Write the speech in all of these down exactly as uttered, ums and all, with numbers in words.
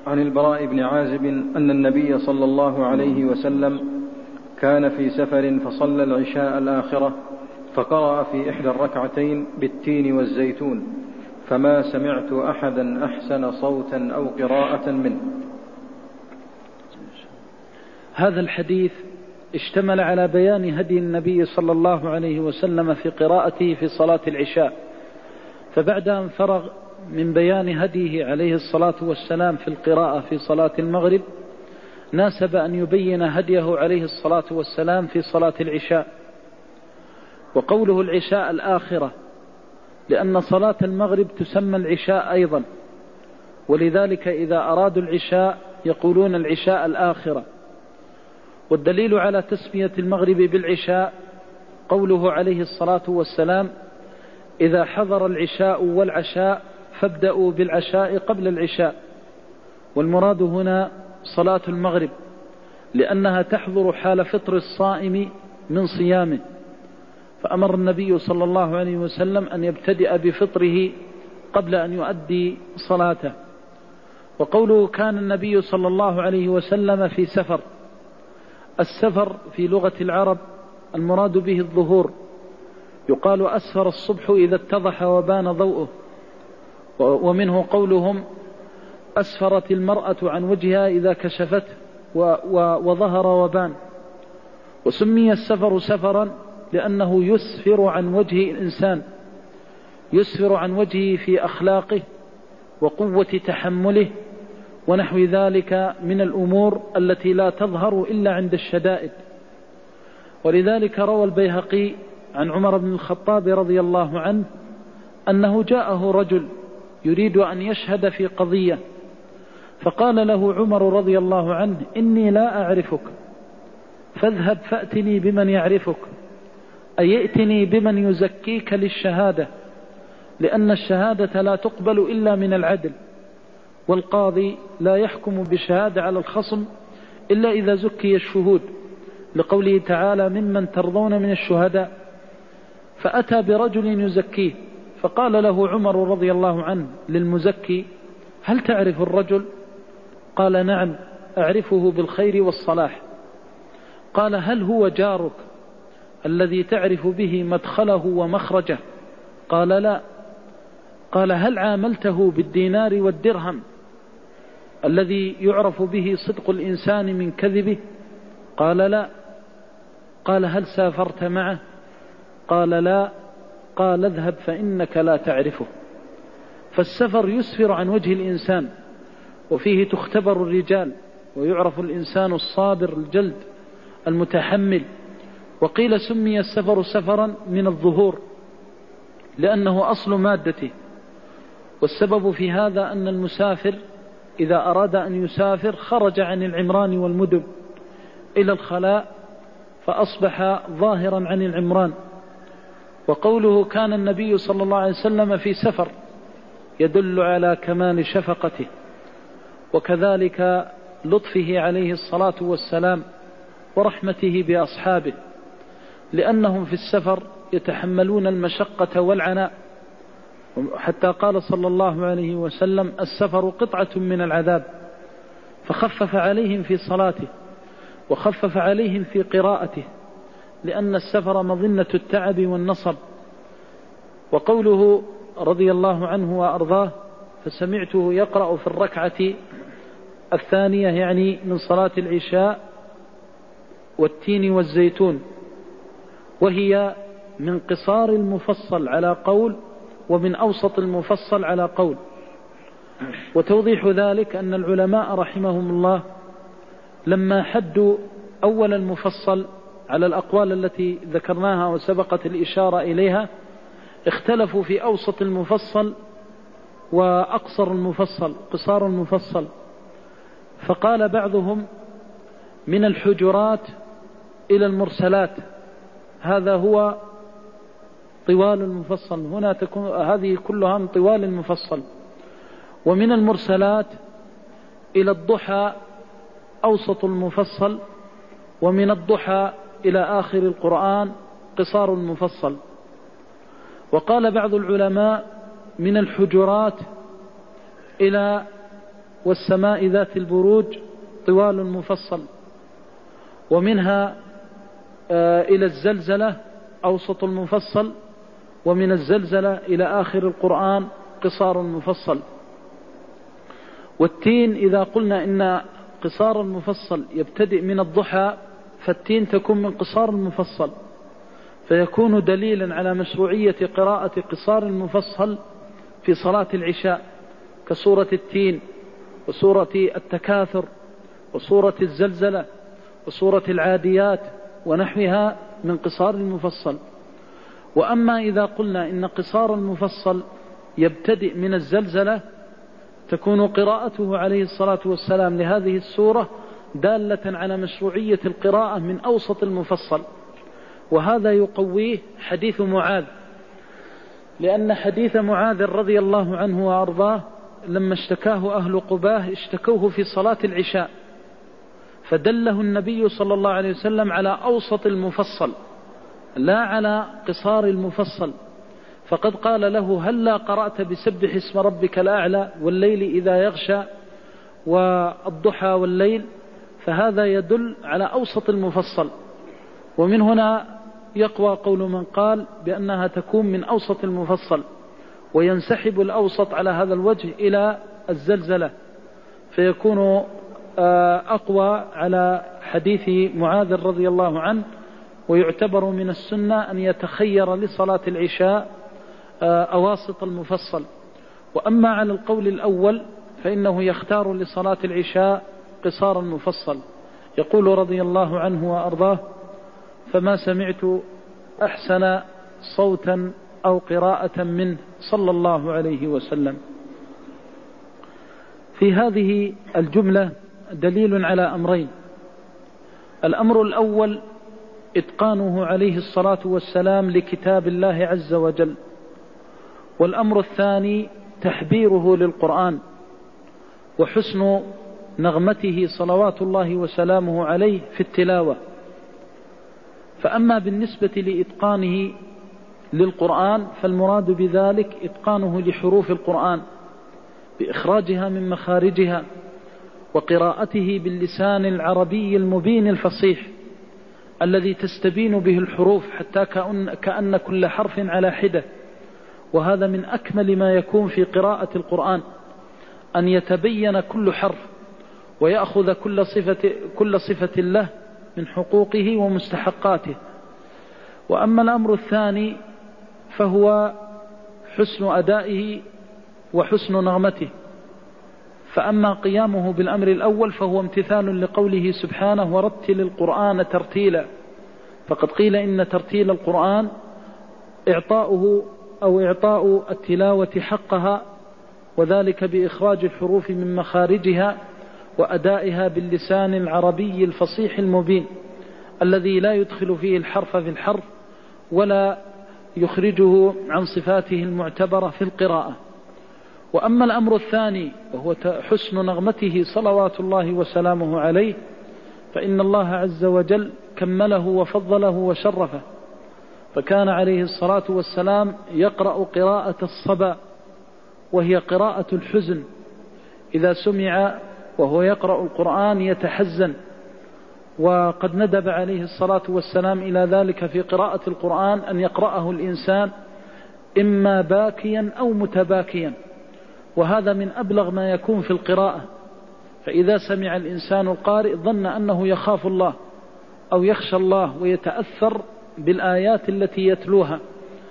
عن البراء بن عازب أن النبي صلى الله عليه وسلم كان في سفر فصلى العشاء الآخرة فقرأ في إحدى الركعتين بالتين والزيتون، فما سمعت أحدا أحسن صوتا أو قراءة منه. هذا الحديث اشتمل على بيان هدي النبي صلى الله عليه وسلم في قراءته في صلاة العشاء، فبعد أن فرغ من بيان هديه عليه الصلاة والسلام في القراءة في صلاة المغرب ناسب أن يبين هديه عليه الصلاة والسلام في صلاة العشاء. وقوله العشاء الآخرة لأن صلاة المغرب تسمى العشاء أيضا، ولذلك إذا أرادوا العشاء يقولون العشاء الآخرة. والدليل على تسمية المغرب بالعشاء قوله عليه الصلاة والسلام: إذا حضر العشاء والعشاء فابدأوا بالعشاء قبل العشاء. والمراد هنا صلاة المغرب لأنها تحضر حال فطر الصائم من صيامه، فأمر النبي صلى الله عليه وسلم أن يبتدئ بفطره قبل أن يؤدي صلاته. وقوله كان النبي صلى الله عليه وسلم في سفر، السفر في لغة العرب المراد به الظهور، يقال أسفر الصبح إذا اتضح وبان ضوءه، ومنه قولهم أسفرت المرأة عن وجهها إذا كشفت وظهر وبان. وسمي السفر سفرا لأنه يسفر عن وجه الإنسان، يسفر عن وجهه في أخلاقه وقوة تحمله ونحو ذلك من الأمور التي لا تظهر إلا عند الشدائد. ولذلك روى البيهقي عن عمر بن الخطاب رضي الله عنه أنه جاءه رجل يريد أن يشهد في قضية، فقال له عمر رضي الله عنه: إني لا أعرفك، فاذهب فأتني بمن يعرفك، أي ائتني بمن يزكيك للشهادة، لأن الشهادة لا تقبل إلا من العدل، والقاضي لا يحكم بشهادة على الخصم إلا إذا زكي الشهود، لقوله تعالى: ممن ترضون من الشهداء. فأتى برجل يزكيه، فقال له عمر رضي الله عنه للمزكي: هل تعرف الرجل؟ قال: نعم أعرفه بالخير والصلاح. قال: هل هو جارك الذي تعرف به مدخله ومخرجه؟ قال: لا. قال: هل عاملته بالدينار والدرهم الذي يعرف به صدق الإنسان من كذبه؟ قال: لا. قال: هل سافرت معه؟ قال: لا. قال: اذهب فإنك لا تعرفه. فالسفر يسفر عن وجه الإنسان، وفيه تختبر الرجال ويعرف الإنسان الصابر الجلد المتحمل. وقيل سمي السفر سفرا من الظهور لأنه أصل مادته. والسبب في هذا أن المسافر إذا أراد أن يسافر خرج عن العمران والمدن إلى الخلاء فأصبح ظاهرا عن العمران. وقوله كان النبي صلى الله عليه وسلم في سفر يدل على كمال شفقته، وكذلك لطفه عليه الصلاة والسلام ورحمته بأصحابه، لأنهم في السفر يتحملون المشقة والعناء، حتى قال صلى الله عليه وسلم: السفر قطعة من العذاب، فخفف عليهم في صلاته وخفف عليهم في قراءته، لأن السفر مظنة التعب والنصب. وقوله رضي الله عنه وأرضاه: فسمعته يقرأ في الركعة الثانية، يعني من صلاة العشاء، والتين والزيتون، وهي من قصار المفصل على قول ومن أوسط المفصل على قول. وتوضيح ذلك أن العلماء رحمهم الله لما حدوا أول المفصل على الأقوال التي ذكرناها وسبقت الإشارة إليها، اختلفوا في أوسط المفصل وأقصر المفصل، قصار المفصل. فقال بعضهم من الحجرات إلى المرسلات، هذا هو طوال المفصل، هنا تكون هذه كلها من طوال المفصل. ومن المرسلات إلى الضحى أوسط المفصل، ومن الضحى إلى آخر القرآن قصار المفصل. وقال بعض العلماء من الحجرات إلى والسماء ذات البروج طوال مفصل، ومنها إلى الزلزلة أوسط المفصل، ومن الزلزلة إلى آخر القرآن قصار مفصل. والتين إذا قلنا إن قصار المفصل يبتدئ من الضحى، فالتين تكون من قصار المفصل، فيكون دليلا على مشروعية قراءة قصار المفصل في صلاة العشاء، كسورة التين وسورة التكاثر وسورة الزلزلة وسورة العاديات ونحوها من قصار المفصل. وأما إذا قلنا إن قصار المفصل يبتدئ من الزلزلة، تكون قراءته عليه الصلاة والسلام لهذه السورة دالة على مشروعية القراءة من أوسط المفصل. وهذا يقويه حديث معاذ، لأن حديث معاذ رضي الله عنه وأرضاه لما اشتكاه أهل قباه اشتكوه في صلاة العشاء، فدله النبي صلى الله عليه وسلم على أوسط المفصل لا على قصار المفصل، فقد قال له: هل لا قرأت بسبح اسم ربك الأعلى والليل إذا يغشى والضحى والليل؟ فهذا يدل على أوسط المفصل. ومن هنا يقوى قول من قال بأنها تكون من أوسط المفصل، وينسحب الأوسط على هذا الوجه إلى الزلزلة، فيكون أقوى على حديث معاذ رضي الله عنه. ويعتبر من السنة أن يتخير لصلاة العشاء أواسط المفصل. وأما على القول الأول فإنه يختار لصلاة العشاء قصار المفصل. يقول رضي الله عنه وأرضاه: فما سمعت أحسن صوتا أو قراءة منه صلى الله عليه وسلم. في هذه الجملة دليل على أمرين: الأمر الأول إتقانه عليه الصلاة والسلام لكتاب الله عز وجل، والأمر الثاني تحبيره للقرآن وحسن نغمته صلوات الله وسلامه عليه في التلاوة. فأما بالنسبة لإتقانه للقرآن فالمراد بذلك إتقانه لحروف القرآن بإخراجها من مخارجها، وقراءته باللسان العربي المبين الفصيح الذي تستبين به الحروف حتى كأن كل حرف على حدة. وهذا من أكمل ما يكون في قراءة القرآن، أن يتبين كل حرف ويأخذ كل صفة, كل صفة له من حقوقه ومستحقاته. وأما الأمر الثاني فهو حسن أدائه وحسن نغمته. فأما قيامه بالأمر الأول فهو امتثال لقوله سبحانه: ورتل القرآن ترتيلا. فقد قيل إن ترتيل القرآن إعطاؤه أو إعطاء التلاوة حقها، وذلك بإخراج الحروف من مخارجها وأدائها باللسان العربي الفصيح المبين الذي لا يدخل فيه الحرف في الحرف ولا يخرجه عن صفاته المعتبرة في القراءة. وأما الأمر الثاني وهو حسن نغمته صلوات الله وسلامه عليه، فإن الله عز وجل كمله وفضله وشرفه، فكان عليه الصلاة والسلام يقرأ قراءة الصبا، وهي قراءة الحزن. إذا سمع وهو يقرأ القرآن يتحزن، وقد ندب عليه الصلاة والسلام إلى ذلك في قراءة القرآن أن يقرأه الإنسان إما باكيا أو متباكيا، وهذا من أبلغ ما يكون في القراءة. فإذا سمع الإنسان القارئ ظن أنه يخاف الله أو يخشى الله ويتأثر بالآيات التي يتلوها.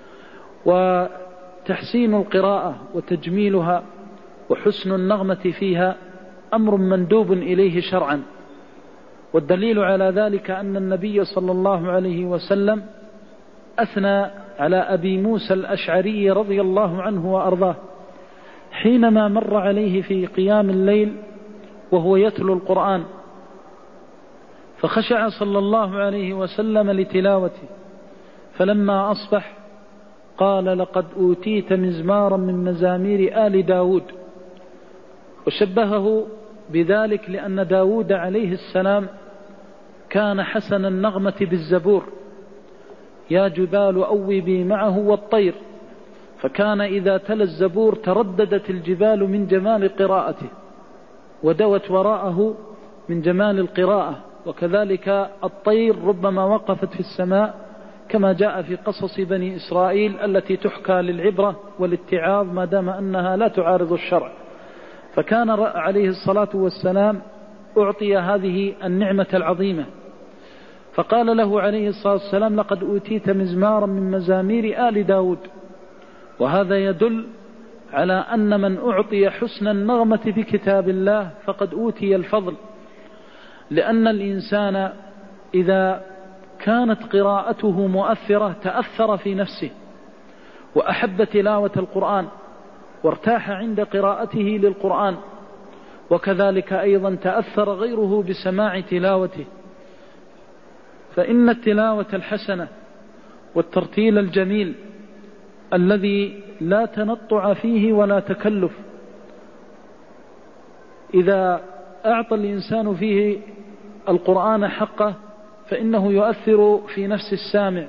وتحسين القراءة وتجميلها وحسن النغمة فيها أمر مندوب إليه شرعا. والدليل على ذلك أن النبي صلى الله عليه وسلم أثنى على أبي موسى الأشعري رضي الله عنه وأرضاه حينما مر عليه في قيام الليل وهو يتلو القرآن، فخشع صلى الله عليه وسلم لتلاوته، فلما أصبح قال: لقد أوتيت مزمارا من مزامير آل داود. وشبهه بذلك لأن داود عليه السلام كان حسن النغمة بالزبور: يا جبال أوبي معه والطير. فكان إذا تلا الزبور ترددت الجبال من جمال قراءته. ودوت وراءه من جمال القراءة. وكذلك الطير ربما وقفت في السماء كما جاء في قصص بني إسرائيل التي تحكى للعبرة والاتعاظ ما دام أنها لا تعارض الشرع. فكان عليه الصلاة والسلام أعطي هذه النعمة العظيمة، فقال له عليه الصلاة والسلام: لقد أوتيت مزمارا من مزامير آل داود. وهذا يدل على أن من أعطي حسن النغمة في كتاب الله فقد أوتي الفضل، لأن الإنسان إذا كانت قراءته مؤثرة تأثر في نفسه وأحب تلاوة القرآن وارتاح عند قراءته للقرآن، وكذلك أيضا تأثر غيره بسماع تلاوته. فإن التلاوة الحسنة والترتيل الجميل الذي لا تنطع فيه ولا تكلف، إذا أعطى الإنسان فيه القرآن حقه فإنه يؤثر في نفس السامع.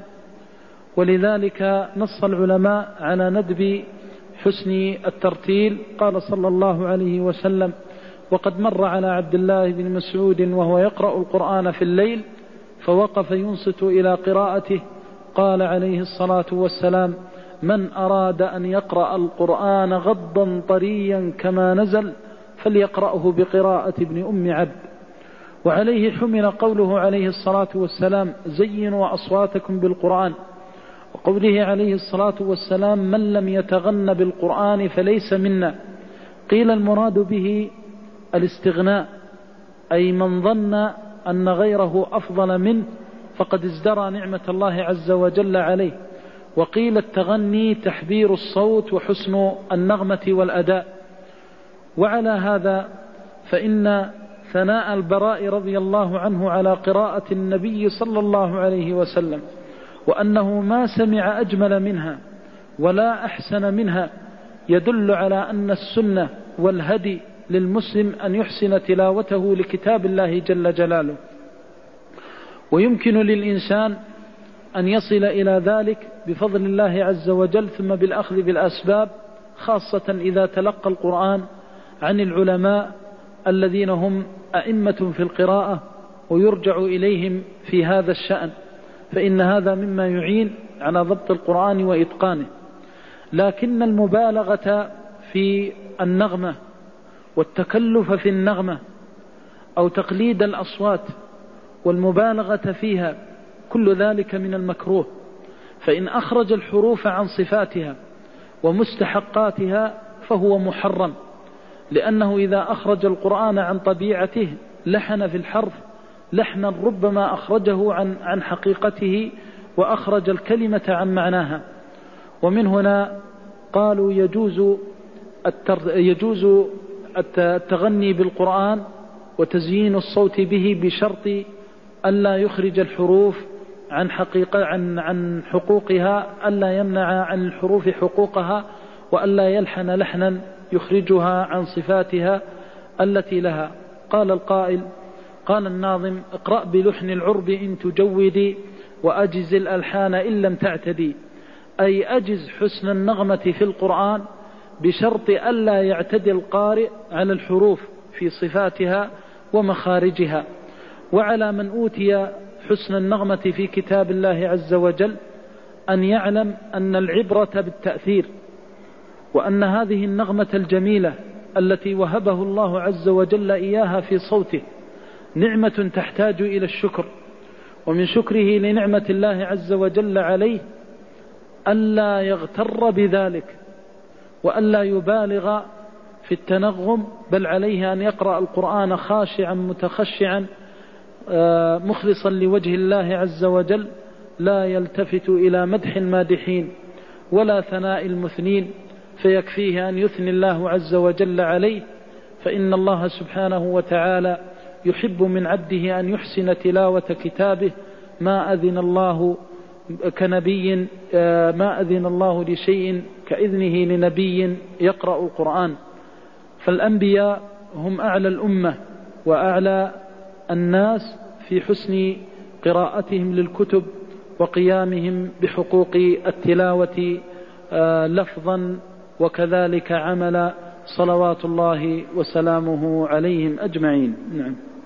ولذلك نص العلماء على ندب حسن الترتيل. قال صلى الله عليه وسلم: وقد مر على عبد الله بن مسعود وهو يقرأ القرآن في الليل فوقف ينصت إلى قراءته، قال عليه الصلاة والسلام: من أراد أن يقرأ القرآن غضا طريا كما نزل فليقرأه بقراءة ابن أم عبد. وعليه حمل قوله عليه الصلاة والسلام: زينوا أصواتكم بالقرآن، وقوله عليه الصلاة والسلام: من لم يتغن بالقرآن فليس منا. قيل المراد به الاستغناء، أي من ظن أن غيره أفضل منه فقد ازدرى نعمة الله عز وجل عليه. وقيل التغني تحبير الصوت وحسن النغمة والأداء. وعلى هذا فإن ثناء البراء رضي الله عنه على قراءة النبي صلى الله عليه وسلم، وأنه ما سمع أجمل منها ولا أحسن منها، يدل على أن السنة والهدي للمسلم أن يحسن تلاوته لكتاب الله جل جلاله. ويمكن للإنسان أن يصل إلى ذلك بفضل الله عز وجل ثم بالأخذ بالأسباب، خاصة إذا تلقى القرآن عن العلماء الذين هم أئمة في القراءة ويرجع إليهم في هذا الشأن، فإن هذا مما يعين على ضبط القرآن وإتقانه. لكن المبالغة في النغمة والتكلف في النغمة أو تقليد الأصوات والمبالغة فيها كل ذلك من المكروه. فإن أخرج الحروف عن صفاتها ومستحقاتها فهو محرم، لأنه إذا أخرج القرآن عن طبيعته لحن في الحرف لحنا ربما أخرجه عن عن حقيقته وأخرج الكلمة عن معناها. ومن هنا قالوا يجوز يجوز التغني بالقرآن وتزيين الصوت به بشرط ألا يخرج الحروف عن حقيقة عن عن حقوقها، ألا يمنع عن الحروف حقوقها، وألا يلحن لحنا يخرجها عن صفاتها التي لها. قال القائل قال الناظم: اقرأ بلحن العرب إن تجودي وأجز الألحان إن لم تعتدي، أي أجز حسن النغمة في القرآن بشرط ألا يعتدي القارئ على الحروف في صفاتها ومخارجها. وعلى من أوتي حسن النغمة في كتاب الله عز وجل أن يعلم أن العبرة بالتأثير، وأن هذه النغمة الجميلة التي وهبه الله عز وجل إياها في صوته نعمة تحتاج إلى الشكر. ومن شكره لنعمة الله عز وجل عليه ألا يغتر بذلك وألا يبالغ في التنغم، بل عليه أن يقرأ القرآن خاشعا متخشعا مخلصا لوجه الله عز وجل، لا يلتفت إلى مدح المادحين ولا ثناء المثنين، فيكفيه أن يثني الله عز وجل عليه. فإن الله سبحانه وتعالى يحب من عبده أن يحسن تلاوة كتابه، ما أذن الله كنبي ما أذن الله لشيء كإذنه لنبي يقرأ القرآن. فالأنبياء هم أعلى الأمة وأعلى الناس في حسن قراءتهم للكتب وقيامهم بحقوق التلاوة لفظا وكذلك عملا، صلوات الله وسلامه عليهم أجمعين. نعم.